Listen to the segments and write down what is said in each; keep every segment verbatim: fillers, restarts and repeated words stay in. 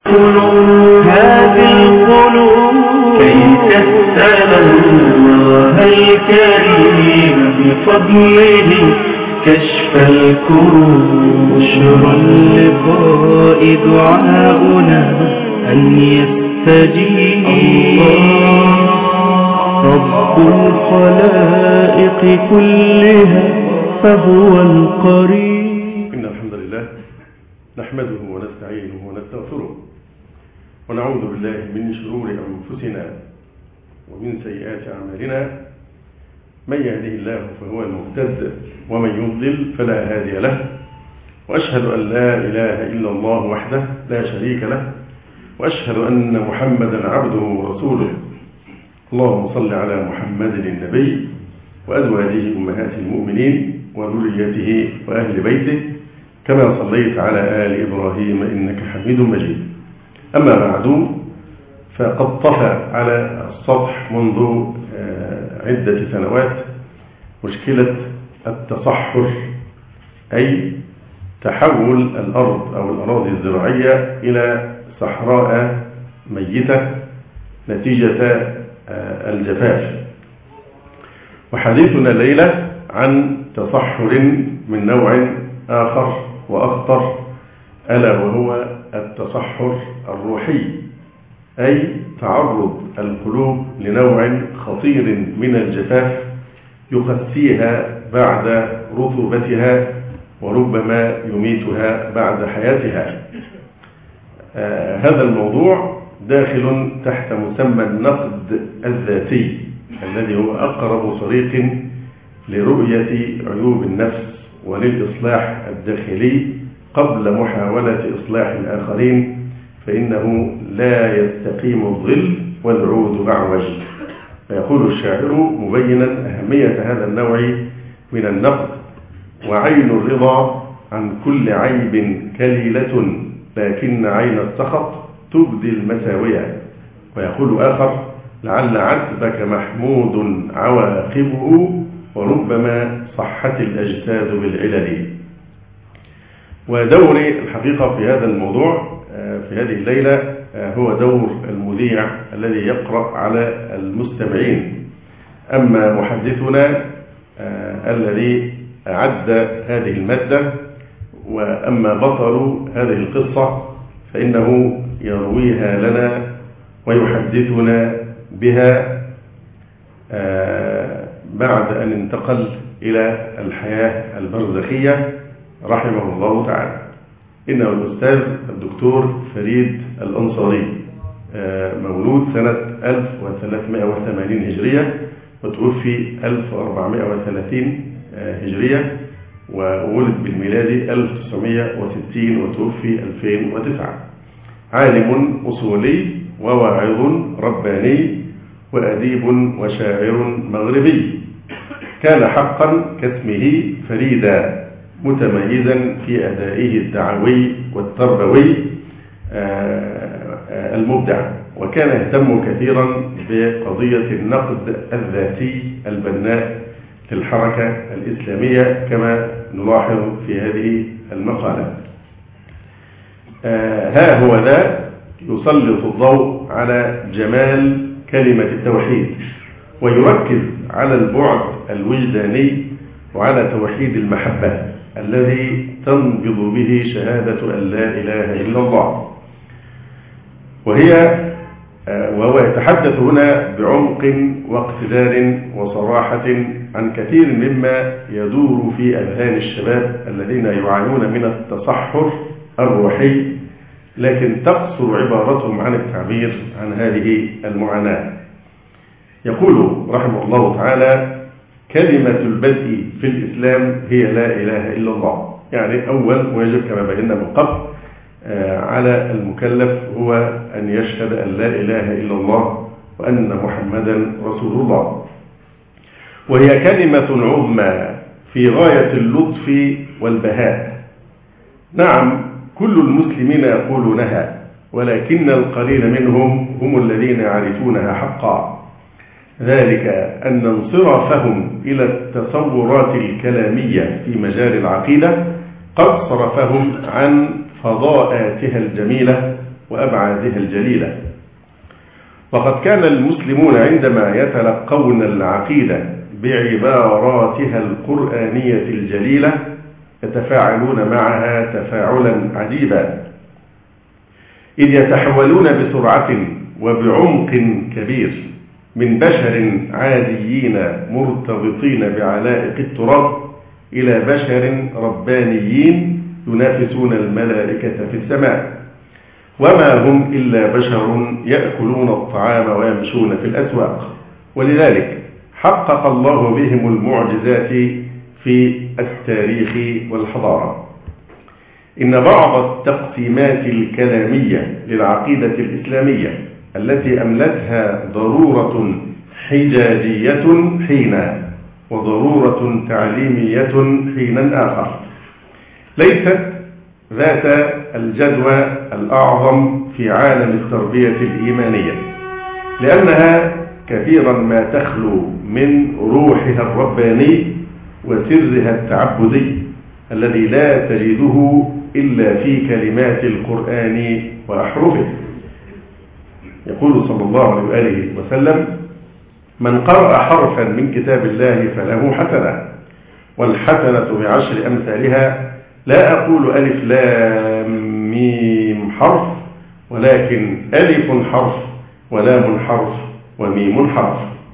هذه القلوب كي تسأل الله الكريم بفضله كشف الكروب. بشر اللقاء دعاؤنا أن يستجيب رب الخلائق كلها فهو القريب. إن الحمد لله نحمده ونستعينه ونستغفره ونعوذ بالله من شرور أنفسنا ومن سيئات أعمالنا. من يهده الله فهو المهتد ومن يضلل فلا هادي له، وأشهد أن لا إله إلا الله وحده لا شريك له، وأشهد أن محمدا عبده ورسوله. اللهم صل على محمد النبي وأزواجه أمهات المؤمنين وذريته وأهل بيته كما صليت على آل إبراهيم إنك حميد مجيد. أما بعد، فقد طفى على السطح منذ عدة سنوات مشكلة التصحر، أي تحول الأرض أو الأراضي الزراعية إلى صحراء ميتة نتيجة الجفاف. وحديثنا الليلة عن تصحر من نوع آخر وأخطر، ألا وهو التصحر الروحي، أي تعرض القلوب لنوع خطير من الجفاف يقسيها بعد رطوبتها وربما يميتها بعد حياتها. آه هذا الموضوع داخل تحت مسمى النقد الذاتي، الذي هو أقرب طريق لرؤية عيوب النفس وللإصلاح الداخلي قبل محاولة إصلاح الآخرين، فإنه لا يستقيم الظل والعود بعوج. فيقول الشاعر مبينا أهمية هذا النوع من النقد: وعين الرضا عن كل عيب كليلة، لكن عين السخط تبدي المساوية. ويقول آخر: لعل عتبك محمود عواقبه، وربما صحت الأجساد بالعلل. ودوري الحقيقة في هذا الموضوع في هذه الليلة هو دور المذيع الذي يقرأ على المستمعين. أما محدثنا الذي أعد هذه المادة، وأما بطل هذه القصة فإنه يرويها لنا ويحدثنا بها بعد أن انتقل إلى الحياة البرزخية رحمه الله تعالى. إنه الأستاذ الدكتور فريد الأنصاري، مولود سنة ألف وثلاثمائة وثمانين هجرية وتوفي ألف وأربعمائة وثلاثين هجرية، وولد بالميلاد ألف وتسعمائة وستين وتوفي ألفين وتسعة. عالم أصولي وواعظ رباني وأديب وشاعر مغربي. كان حقا كاسمه فريدا، متميزا في أدائه الدعوي والتربوي المبدع، وكان يهتم كثيرا بقضية النقد الذاتي البناء للحركة الإسلامية كما نلاحظ في هذه المقالة. ها هو ذا يسلط الضوء على جمال كلمة التوحيد، ويركز على البعد الوجداني وعلى توحيد المحبة الذي تنبض به شهادة أن لا إله إلا الله. وهي وهو يتحدث هنا بعمق واقتدار وصراحة عن كثير مما يدور في أذهان الشباب الذين يعانون من التصحر الروحي، لكن تقصر عبارتهم عن التعبير عن هذه المعاناة. يقول رحمه الله تعالى: كلمة البدء في الإسلام هي لا إله إلا الله. يعني أول واجب كما بينا من قبل على المكلف هو أن يشهد أن لا إله إلا الله وأن محمدا رسول الله. وهي كلمة عظمى في غاية اللطف والبهاء. نعم، كل المسلمين يقولونها، ولكن القليل منهم هم الذين يعرفونها حقا. ذلك أن انصرافهم إلى التصورات الكلامية في مجال العقيدة قد صرفهم عن فضاءاتها الجميلة وأبعادها الجليلة. وقد كان المسلمون عندما يتلقون العقيدة بعباراتها القرآنية الجليلة يتفاعلون معها تفاعلا عجيبا، إذ يتحولون بسرعة وبعمق كبير من بشر عاديين مرتبطين بعلائق التراب إلى بشر ربانيين ينافسون الملائكة في السماء، وما هم إلا بشر يأكلون الطعام ويمشون في الأسواق. ولذلك حقق الله بهم المعجزات في التاريخ والحضارة. إن بعض التقسيمات الكلامية للعقيدة الإسلامية التي أملتها ضرورة حجاجية حينا وضرورة تعليمية حينا آخر ليست ذات الجدوى الأعظم في عالم التربية الإيمانية، لأنها كثيرا ما تخلو من روحها الرباني وسرها التعبدي الذي لا تجده إلا في كلمات القرآن وأحرفه. يقول صلى الله عليه وآله وسلم: من قرأ حرفا من كتاب الله فله حسنة، والحسنة بعشر أمثالها، لا أقول ألف لام ميم حرف، ولكن ألف حرف ولام حرف وميم حرف.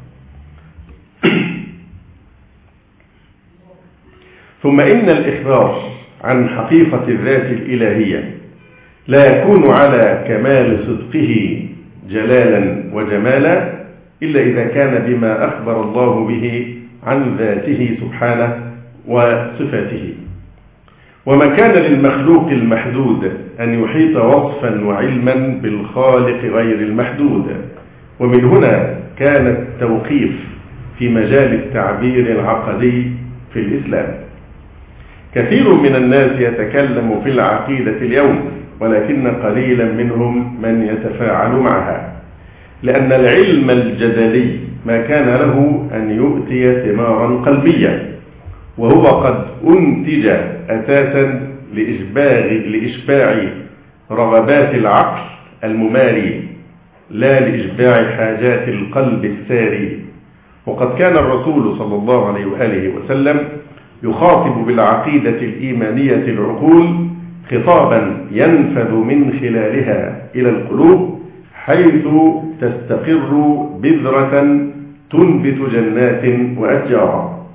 ثم إن الإخبار عن حقيقة الذات الإلهية لا يكون على كمال صدقه جلالا وجمالا إلا إذا كان بما أخبر الله به عن ذاته سبحانه وصفاته. وما كان للمخلوق المحدود أن يحيط وصفا وعلما بالخالق غير المحدود. ومن هنا كان التوقيف في مجال التعبير العقدي في الإسلام. كثير من الناس يتكلم في العقيدة اليوم، ولكن قليلا منهم من يتفاعل معها، لأن العلم الجدلي ما كان له أن يؤتي ثمارا قلبية، وهو قد أنتج أساسا لإشباع, لإشباع رغبات العقل المماري لا لإشباع حاجات القلب الساري. وقد كان الرسول صلى الله عليه وآله وسلم يخاطب بالعقيدة الإيمانية العقول خطابا ينفذ من خلالها إلى القلوب، حيث تستقر بذرة تنبت جنات وأشجارا.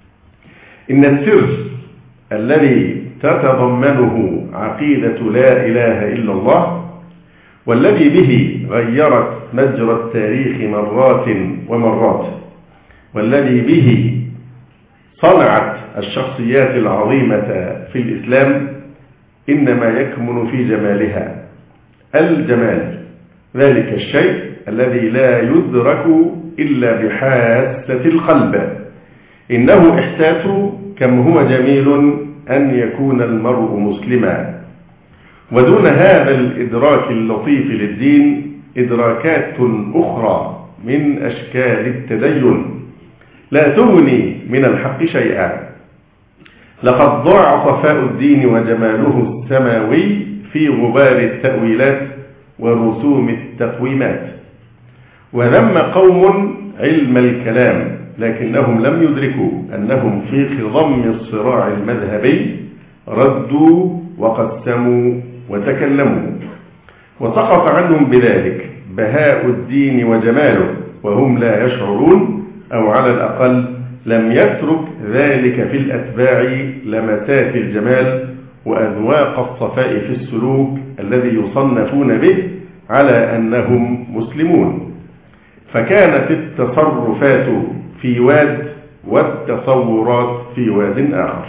إن السر الذي تتضمنه عقيدة لا إله إلا الله، والذي به غيرت مجرى التاريخ مرات ومرات، والذي به صنعت الشخصيات العظيمة في الإسلام، إنما يكمن في جمالها. الجمال ذلك الشيء الذي لا يدرك إلا بحاسة القلب. إنه إحساس كم هو جميل أن يكون المرء مسلما. ودون هذا الإدراك اللطيف للدين إدراكات أخرى من أشكال التدين لا تغني من الحق شيئا. لقد ضاع صفاء الدين وجماله السماوي في غبار التأويلات ورسوم التقويمات. وذم قوم علم الكلام، لكنهم لم يدركوا أنهم في خضم الصراع المذهبي ردوا وقسموا وتكلموا، وسقط عنهم بذلك بهاء الدين وجماله وهم لا يشعرون، أو على الأقل لم يترك ذلك في الأتباع لمسات الجمال وأذواق الصفاء في السلوك الذي يصنفون به على أنهم مسلمون. فكانت التصرفات في واد والتصورات في واد آخر.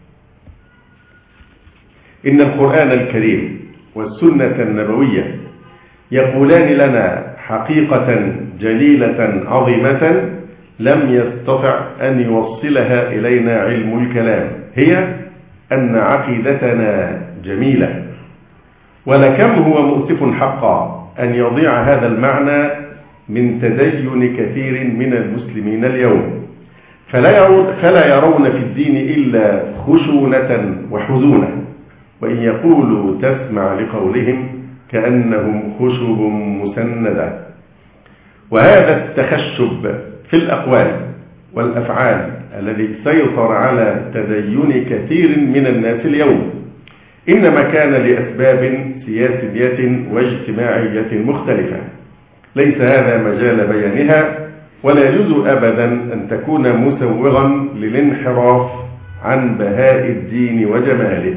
إن القرآن الكريم والسنة النبوية يقولان لنا حقيقة جليلة عظيمة لم يستطع أن يوصلها إلينا علم الكلام، هي أن عقيدتنا جميلة. ولكم هو مؤسف حقا أن يضيع هذا المعنى من تدين كثير من المسلمين اليوم، فلا يرون, فلا يرون في الدين إلا خشونة وحزونا، وإن يقولوا تسمع لقولهم كأنهم خشب مسندة. وهذا التخشب في الأقوال والأفعال الذي سيطر على تدين كثير من الناس اليوم إنما كان لأسباب سياسية واجتماعية مختلفة، ليس هذا مجال بيانها، ولا يجوز أبدا أن تكون مسوغا للانحراف عن بهاء الدين وجماله،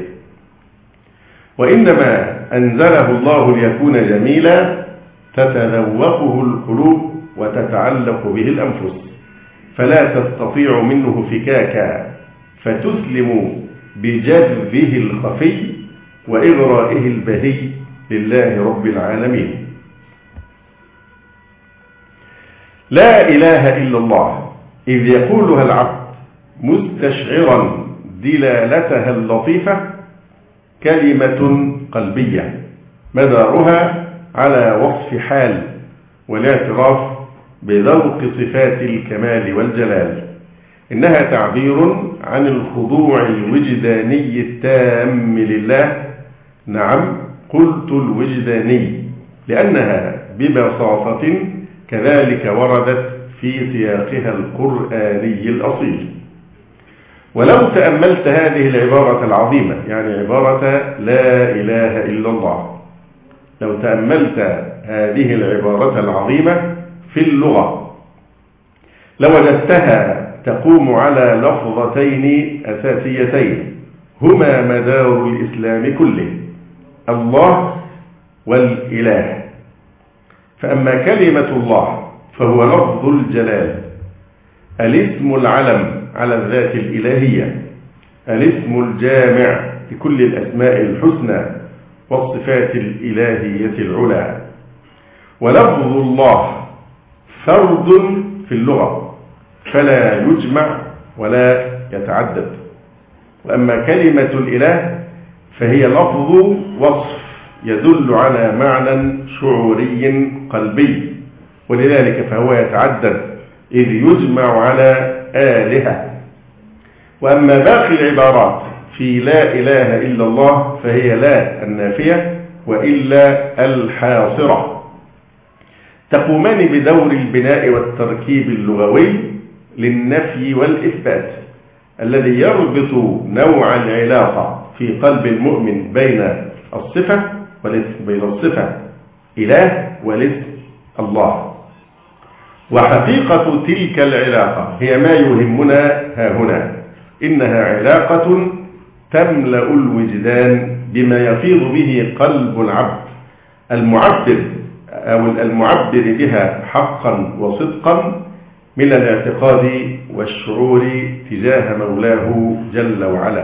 وإنما أنزله الله ليكون جميلا تتذوقه القلوب وتتعلق به الأنفس، فلا تستطيع منه فكاكا، فتسلم بجذبه الخفي وإغرائه البهي لله رب العالمين. لا إله إلا الله إذ يقولها العبد مستشعرا دلالتها اللطيفة كلمة قلبية مدارها على وصف حال والاعتراف بذوق صفات الكمال والجلال، إنها تعبير عن الخضوع الوجداني التام لله. نعم، قلت الوجداني لأنها ببساطة كذلك وردت في سياقها القرآني الأصيل. ولو تأملت هذه العبارة العظيمة، يعني عبارة لا إله إلا الله، لو تأملت هذه العبارة العظيمة في اللغة لوجدتها تقوم على لفظتين أساسيتين هما مدار الإسلام كله: الله والإله. فأما كلمة الله فهو لفظ الجلال، الاسم العلم على الذات الإلهية، الاسم الجامع لكل الأسماء الحسنى والصفات الإلهية العلى. ولفظ الله فرد في اللغة فلا يجمع ولا يتعدد، وأما كلمة الإله فهي لفظ وصف يدل على معنى شعوري قلبي، ولذلك فهو يتعدد إذ يجمع على آلهة. وأما باقي العبارات في لا إله إلا الله فهي لا النافية وإلا الحاصرة، تقومان بدور البناء والتركيب اللغوي للنفي والإثبات الذي يربط نوع العلاقة في قلب المؤمن بين الصفة والاسم، بين الصفة إله والاسم الله. وحقيقة تلك العلاقة هي ما يهمنا ها هنا، إنها علاقة تملأ الوجدان بما يفيض به قلب العبد المعبر أو المعبر بها حقا وصدقا من الاعتقاد والشعور تجاه مولاه جل وعلا.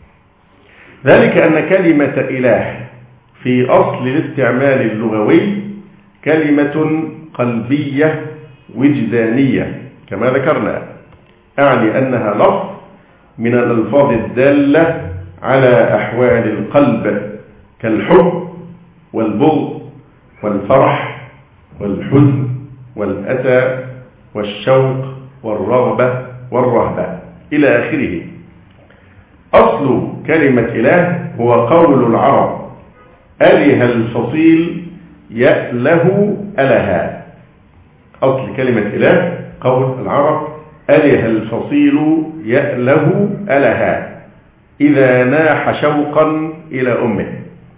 ذلك أن كلمة إله في أصل الاستعمال اللغوي كلمة قلبية وجدانية كما ذكرنا، أعني أنها لفظ من الألفاظ الدالة على أحوال القلب كالحب والبغض والفرح والحزن والأسى والشوق والرغبة والرهبة إلى آخره. أصل كلمة إله هو قول العرب: أله الفصيل يأله ألها. أصل كلمة إله قول العرب: أله الفصيل يأله ألها، إذا ناح شوقا إلى أمه.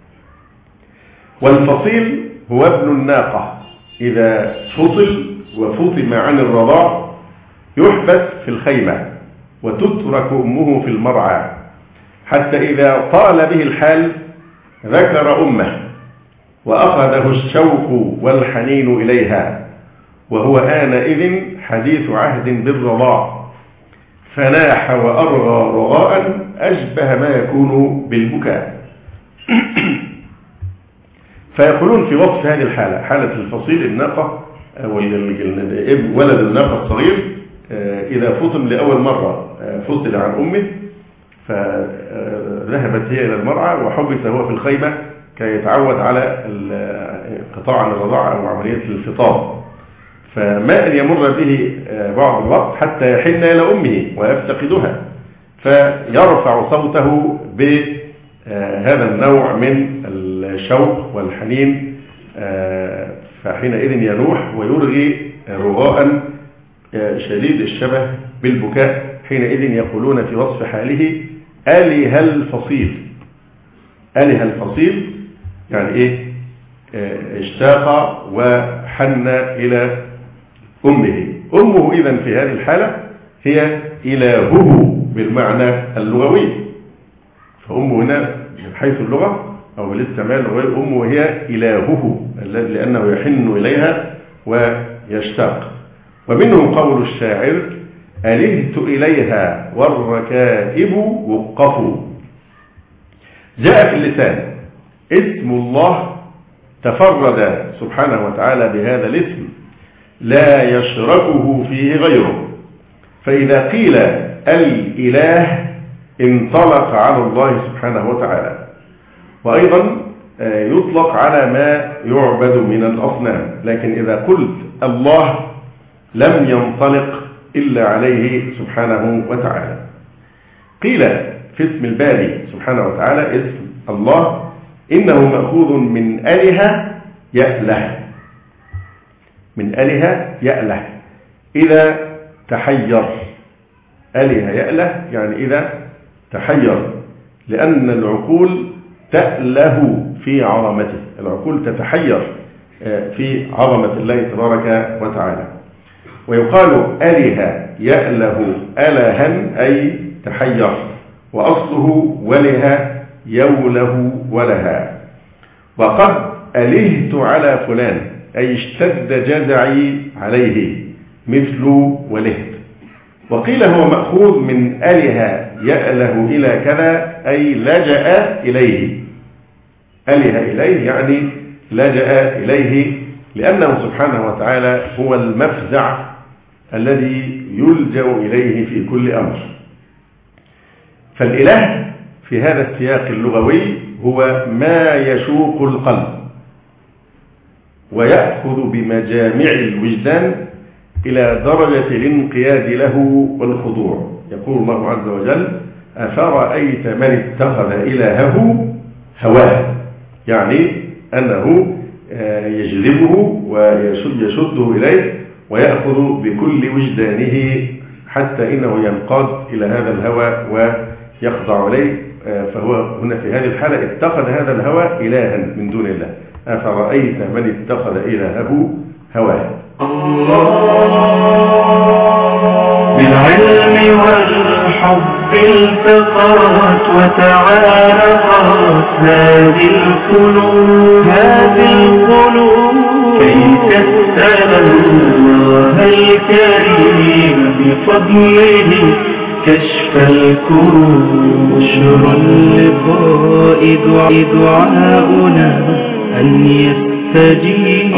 والفصيل هو ابن الناقة، إذا فصل وفطم عن الرضاع يحبس في الخيمة وتترك أمه في المرعى، حتى إذا طال به الحال ذكر أمه وأخذه الشوق والحنين إليها، وهو آنئذ حديث عهد بالرضاع، فناح وأرغى رغاء أشبه ما يكون بالبكاء. فيقولون في وصف هذه الحالة، حالة الفصيل الناقة ولد الناقة الصغير إذا فطم لأول مرة فصل عن أمه فذهبت هي إلى المرعى وحبس هو في الخيمة كي يتعود على انقطاع عن الرضاعة أو عملية الفطام، فما أن يمر به بعض الوقت حتى يحن إلى أمه ويفتقدها، فيرفع صوته بهذا النوع من والشوق والحنين، فحينئذ ينوح ويرغي رغاء شديد الشبه بالبكاء. حينئذ يقولون في وصف حاله أله الفصيل. أله الفصيل يعني إيه؟ اشتاق وحن إلى أمه. أمه إذن في هذه الحالة هي إلهه بالمعنى اللغوي، فأمه هنا من حيث اللغة أو بالاستعمال اللغوي أمه هي إلهه لأنه يحن إليها ويشتاق. ومنه قول الشاعر ألهت إليها والركائب وقفوا. جاء في اللسان اسم الله تفرد سبحانه وتعالى بهذا الاسم لا يشركه فيه غيره، فإذا قيل الإله انطلق على الله سبحانه وتعالى. وأيضا يطلق على ما يعبد من الأصنام، لكن إذا قلت الله لم ينطلق إلا عليه سبحانه وتعالى. قيل في اسم الباري سبحانه وتعالى اسم الله إنه مأخوذ من أله يأله، من أله يأله إذا تحير. أله يأله يعني إذا تحير، لأن العقول تأله في عظمته، العقول تتحير في عظمة الله تبارك وتعالى. ويقال أله يأله ألها أي تحير، وأصله وله يوله ولها. وقد ألهت على فلان أي اشتد جزعي عليه مثل ولهت. وقيل هو مأخوذ من أله يأله إلى كذا أي لجأ إليه. أله إليه يعني لجأ إليه، لأنه سبحانه وتعالى هو المفزع الذي يلجأ إليه في كل أمر. فالإله في هذا السياق اللغوي هو ما يشوق القلب ويأخذ بمجامع الوجدان إلى درجة الانقياد له والخضوع. يقول الله عز وجل أفرأيت من اتخذ إلهه هواه، يعني أنه يجذبه ويشده إليه ويأخذ بكل وجدانه حتى إنه ينقاد إلى هذا الهوى ويخضع إليه. فهو هنا في هذه الحالة اتخذ هذا الهوى إلها من دون الله. أفرأيت من اتخذ إلهه هواه. بالعلم والحب التقات وتعارفت هذه القلوب هذه القلوب كي تسأل الله الكريم بفضله كشف الكروب. بشرى اللقاء دعاؤنا أن يستجيب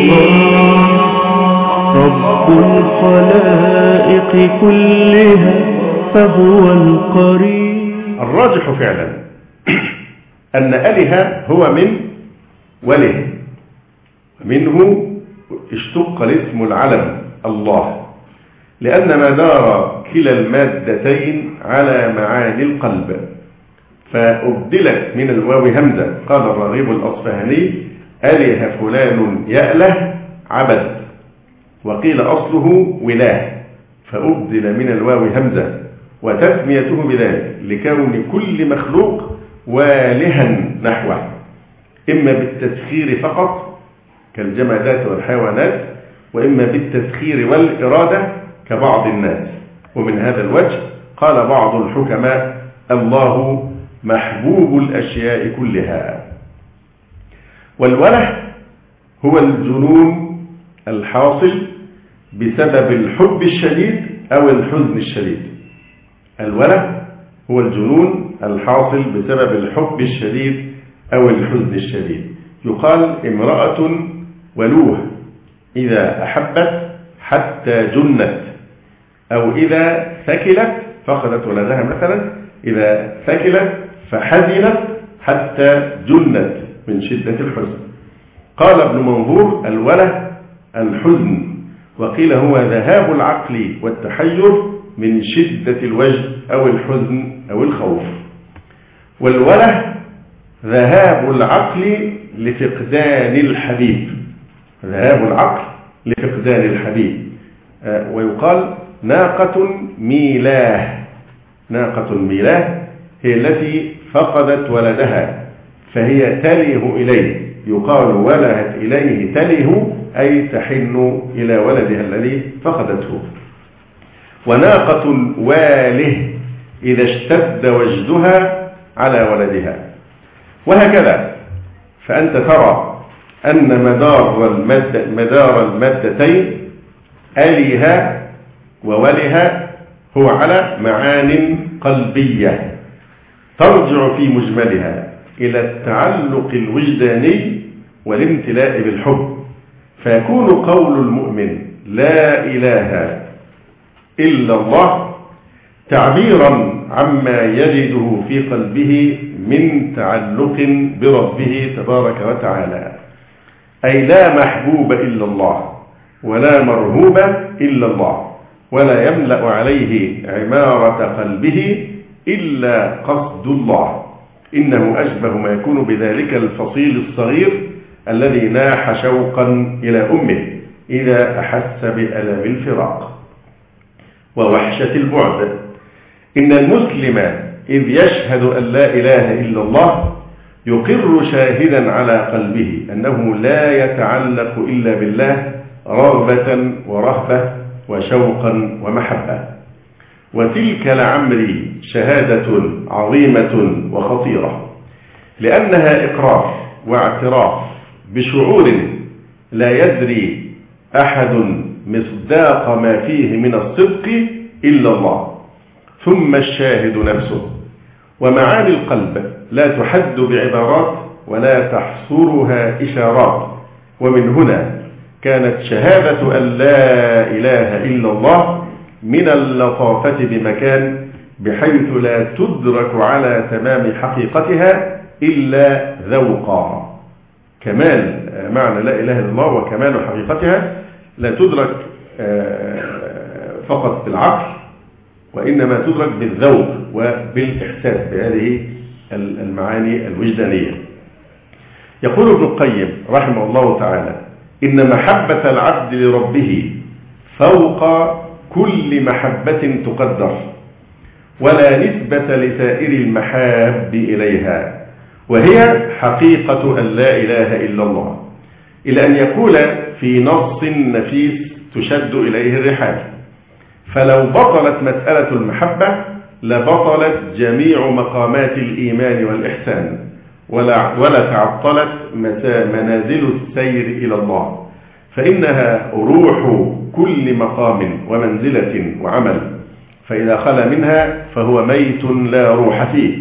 رب الخلائق كلها فهو القريب. الراجح فعلا أن أله هو من وله، منه اشتق الاسم العلم الله، لأن ما دار كلا المادتين على معاني القلب، فأبدلت من الواو همزة. قال الراغب الأصفهاني أله فلان يأله عبد، وقيل أصله وله، فأبدل من الواو همزة، وتسميته بذلك لكون كل مخلوق والها نحوه، إما بالتسخير فقط كالجمادات والحيوانات، وإما بالتسخير والإرادة كبعض الناس. ومن هذا الوجه قال بعض الحكماء الله محبوب الأشياء كلها. والوله هو الجنون الحاصل بسبب الحب الشديد أو الحزن الشديد. الوله هو الجنون الحاصل بسبب الحب الشديد أو الحزن الشديد. يقال امرأة ولوه إذا أحبت حتى جنت، أو إذا ثكلت فقدت ولدها مثلا، إذا ثكلت فحزنت حتى جنت من شدة الحزن. قال ابن منظور الوله الحزن، وقيل هو ذهاب العقل والتحير من شدة الوجد أو الحزن أو الخوف. والوله ذهاب العقل لفقدان الحبيب، ذهاب العقل لفقدان الحبيب. آه ويقال ناقة ميلاه، ناقة ميلاه هي التي فقدت ولدها فهي تله إليه، يقال ولهت إليه تله أي تحن إلى ولدها الذي فقدته. وناقة واله إذا اشتد وجدها على ولدها، وهكذا. فأنت ترى أن مدار المد مدار المادتين ألها وولها هو على معان قلبية ترجع في مجملها إلى التعلق الوجداني والامتلاء بالحب. فيكون قول المؤمن لا إله إلا الله تعبيرا عما يجده في قلبه من تعلق بربه تبارك وتعالى، أي لا محبوب إلا الله ولا مرهوب إلا الله، ولا يملأ عليه عمارة قلبه إلا قصد الله. إنه أشبه ما يكون بذلك الفصيل الصغير الذي ناح شوقا إلى أمه إذا أحس بألم الفراق ووحشة البعد. إن المسلم إذ يشهد أن لا إله إلا الله يقر شاهدا على قلبه أنه لا يتعلق إلا بالله رغبة ورهبة وشوقا ومحبة. وتلك لعمري شهادة عظيمة وخطيرة، لأنها إقرار واعتراف بشعور لا يدري أحد مصداق ما فيه من الصدق إلا الله، ثم الشاهد نفسه. ومعاني القلب لا تحد بعبارات ولا تحصرها إشارات. ومن هنا كانت شهادة أن لا إله إلا الله من اللطافة بمكان، بحيث لا تدرك على تمام حقيقتها إلا ذوقا. كمال معنى لا إله إلا الله وكمال حقيقتها لا تدرك فقط بالعقل، وإنما تدرك بالذوق وبالإحساس بهذه المعاني الوجدانية. يقول ابن القيم رحمه الله تعالى: إن محبة العبد لربه فوق كل محبة تقدر، ولا نسبة لسائر المحاب إليها، وهي حقيقة أن لا إله إلا الله، إلى أن يقول في نص نفيس تشد إليه الرحال: فلو بطلت مسألة المحبة لبطلت جميع مقامات الإيمان والإحسان، ولا, ولا تعطلت منازل السير إلى الله، فإنها روح كل مقام ومنزلة وعمل، فإذا خلا منها فهو ميت لا روح فيه.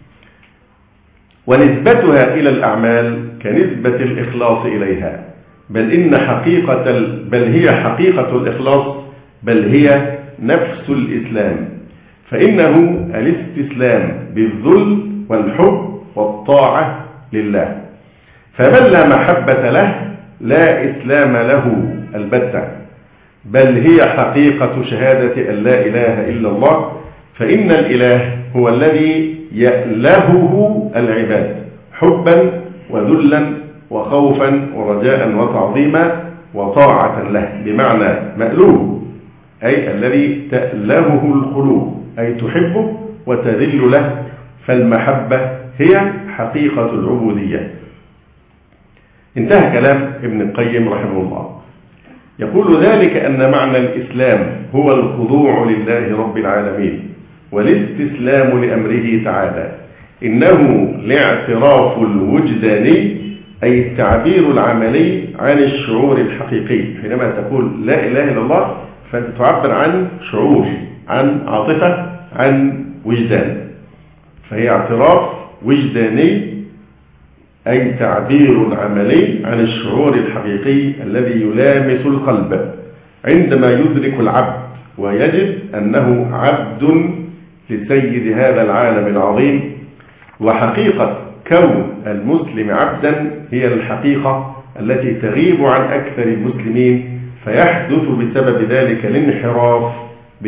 ونسبتها إلى الأعمال كنسبة الإخلاص إليها، بل إن حقيقة بل هي حقيقة الإخلاص، بل هي نفس الإسلام، فإنه الاستسلام بالذل والحب والطاعة لله. فمن لا محبة له لا إسلام له البتة، بل هي حقيقة شهادة أن لا إله إلا الله، فإن الإله هو الذي يألهه العباد حبا وذلا وخوفا ورجاء وتعظيما وطاعة له، بمعنى مألوه أي الذي تألهه القلوب، أي تحبه وتذل له. فالمحبة هي حقيقة العبودية. انتهى كلام ابن القيم رحمه الله. يقول: ذلك أن معنى الإسلام هو الخضوع لله رب العالمين والاستسلام لأمره تعالى. إنه الاعتراف الوجداني، أي التعبير العملي عن الشعور الحقيقي. حينما تقول لا إله إلا الله فأنت تعبر عن شعور، عن عاطفة، عن وجدان، فهي اعتراف وجداني، أي تعبير عملي عن الشعور الحقيقي الذي يلامس القلب عندما يدرك العبد ويجد أنه عبد لسيد هذا العالم العظيم. وحقيقة كون المسلم عبدا هي الحقيقة التي تغيب عن أكثر المسلمين، فيحدث بسبب ذلك الانحراف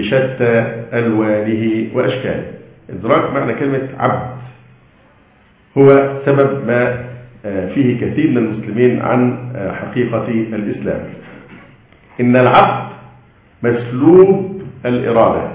بشتى ألوانه وأشكاله. إدراك معنى كلمة عبد هو سبب ما فيه كثير من المسلمين عن حقيقة الإسلام. إن العبد مسلوب الإرادة،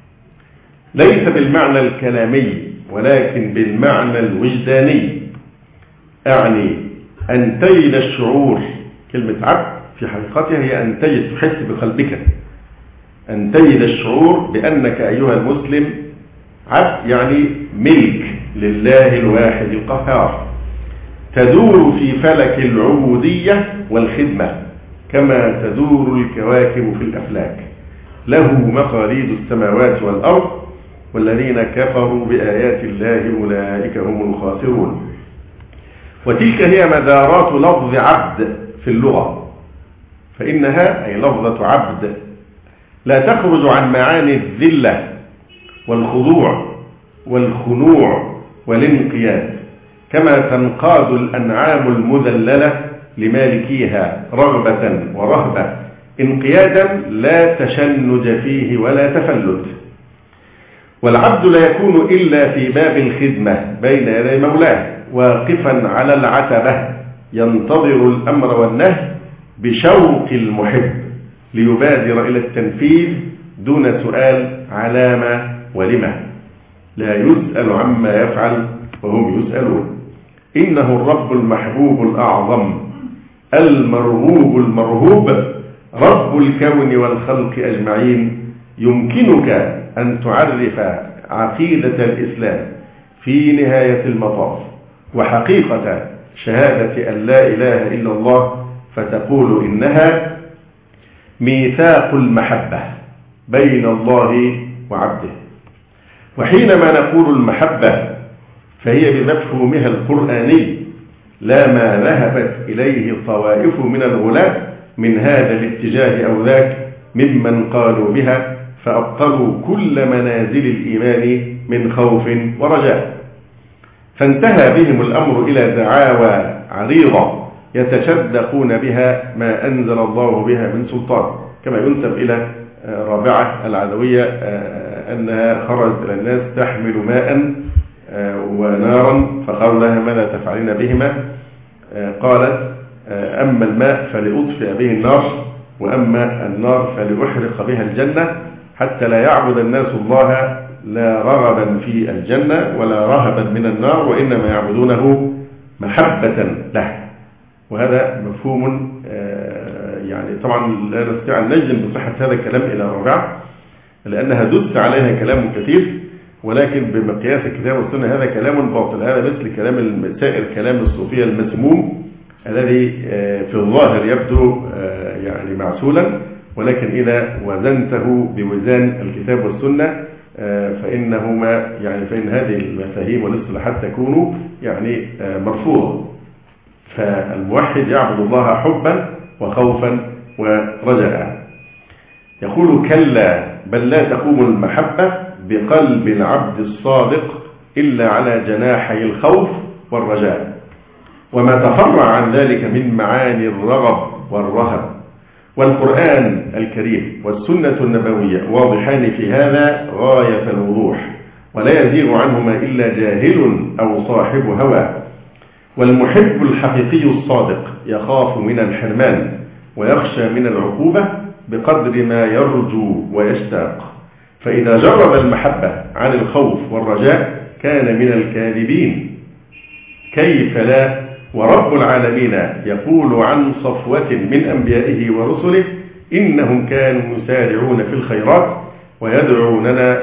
ليس بالمعنى الكلامي ولكن بالمعنى الوجداني، أعني أن تجد الشعور. كلمة عبد في حقيقتها هي أن تجد، تحس بقلبك، أن تجد الشعور بأنك أيها المسلم عبد، يعني ملك لله الواحد القهار، تدور في فلك العبودية والخدمة كما تدور الكواكب في الأفلاك، له مقاليد السماوات والأرض والذين كفروا بآيات الله أولئك هم الخاسرون. وتلك هي مدارات لفظ عبد في اللغة، فإنها أي لفظة عبد لا تخرج عن معاني الذلة والخضوع والخنوع والانقياد، كما تنقاد الأنعام المذللة لمالكيها رغبة ورهبة، انقيادا لا تشنج فيه ولا تفلت. والعبد لا يكون إلا في باب الخدمة بين يدي مولاه، واقفا على العتبة ينتظر الأمر والنهي بشوق المحب ليبادر إلى التنفيذ دون سؤال علامة ولما، لا يسأل عما يفعل وهم يسألون. إنه الرب المحبوب الأعظم المرهوب المرهوب، رب الكون والخلق أجمعين. يمكنك أن تعرف عقيدة الإسلام في نهاية المطاف وحقيقة شهادة أن لا إله إلا الله، فتقول إنها ميثاق المحبة بين الله وعبده. وحينما نقول المحبة فهي بمفهومها القرآني، لا ما ذهبت إليه طوائف من الغلاة من هذا الاتجاه أو ذاك ممن قالوا بها فأبطلوا كل منازل الإيمان من خوف ورجاء، فانتهى بهم الأمر إلى دعاوى عريضة يتشدقون بها ما أنزل الله بها من سلطان، كما ينسب إلى رابعة العدوية أنها خرجت إلى الناس تحمل ماء ونارا، فقالوا لها ماذا تفعلين بهما؟ قالت أما الماء فلأطفئ به النار، وأما النار فلأحرق بها الجنة، حتى لا يعبد الناس الله لا رغبا في الجنة ولا رهبا من النار، وإنما يعبدونه محبة له. وهذا مفهوم يعني طبعا لا نستطيع أن نجزم بصحة هذا الكلام إلى رابعة، لأنها دس عليها كلام كثير، ولكن بمقياس الكتاب والسنة هذا كلام باطل. هذا مثل كلام سائر كلام الصوفية المسموم الذي في الظاهر يبدو يعني معسولا، ولكن إذا وزنته بوزان الكتاب والسنة فإنهما يعني فإن هذه المفاهيم والاصطلاحات تكون يعني مرفوضة. فالموحد يعبد الله حبا وخوفا ورجاء. يقول كلا بل لا تقوم المحبة بقلب العبد الصادق إلا على جناحي الخوف والرجاء، وما تفرع عن ذلك من معاني الرغب والرهب. والقرآن الكريم والسنة النبوية واضحان في هذا غاية الوضوح، ولا يزيغ عنهما إلا جاهل أو صاحب هوى. والمحب الحقيقي الصادق يخاف من الحرمان ويخشى من العقوبة بقدر ما يرجو ويشتاق، فإذا جرب المحبة عن الخوف والرجاء كان من الكاذبين. كيف لا؟ ورب العالمين يقول عن صفوة من أنبيائه ورسله إنهم كانوا يسارعون في الخيرات ويدعوننا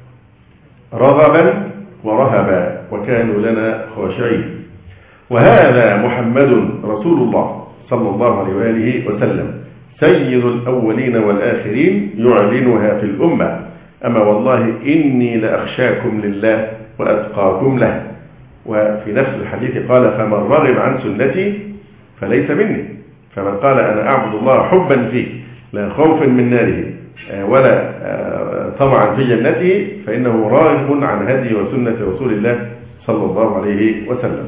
رغبا ورهبا وكانوا لنا خاشعين. وهذا محمد رسول الله صلى الله عليه وآله وسلم سيد الأولين والآخرين يعلنها في الأمة. أما والله إني لأخشاكم لله وأتقاكم له. وفي نفس الحديث قال فمن رغب عن سنتي فليس مني. فمن قال أنا أعبد الله حبا فيه لا خوفا من ناره ولا طمعا في جنته فإنه راغب عن هدي وسنة رسول الله صلى الله عليه وسلم.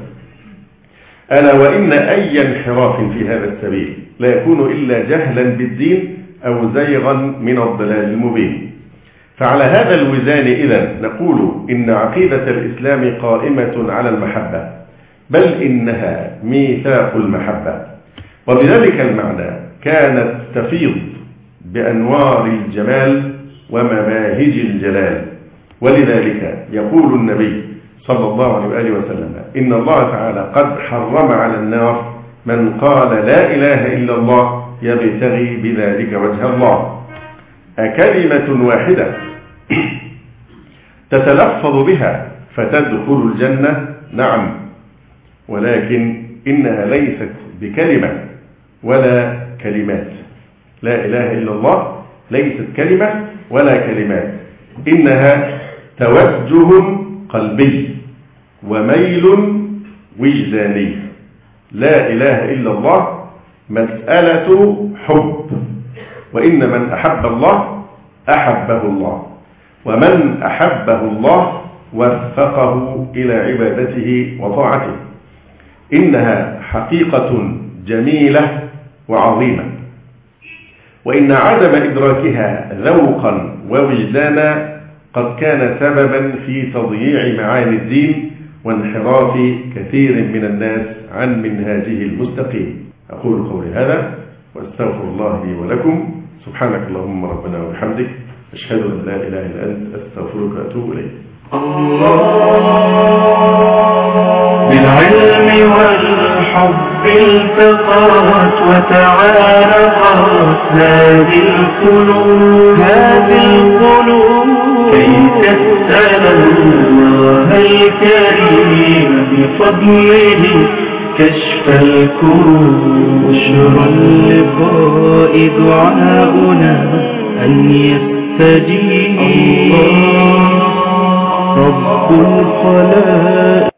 ألا وإن أي انحراف في هذا السبيل لا يكون إلا جهلا بالدين أو زيغا من الضلال المبين. فعلى هذا الوزان إذن نقول إن عقيدة الإسلام قائمة على المحبة بل إنها ميثاق المحبة. وبذلك المعنى كانت تفيض بأنوار الجمال ومباهج الجلال. ولذلك يقول النبي صلى الله عليه وآله وسلم إن الله تعالى قد حرم على النار من قال لا إله إلا الله يبتغي بذلك وجه الله. أكلمة واحدة تتلفظ بها فتدخل الجنة؟ نعم، ولكن إنها ليست بكلمة ولا كلمات. لا إله إلا الله ليست كلمة ولا كلمات، إنها توجه قلبي وميل وجداني. لا إله إلا الله مسألة حب، وإن من أحب الله أحبه الله، ومن أحبه الله وفقه إلى عبادته وطاعته. إنها حقيقة جميلة وعظيمة، وإن عدم إدراكها ذوقا ووجدانا قد كان سببا في تضييع معاني الدين وانحراف كثير من الناس عن منهاجه المستقيم. أقول قولي هذا وأستغفر الله لي ولكم. سبحانك اللهم ربنا وبحمدك، أشهد أن لا إله إلا أنت، أستغفرك وأتوب إليك. بالعلم والحب التقات وتعارفت هذه القلوب هذه القلوب كي تسأل الله الكريم بفضله كشف الكروب. بشرى اللقاء دعاؤنا أن يستجيب رب الخلائق.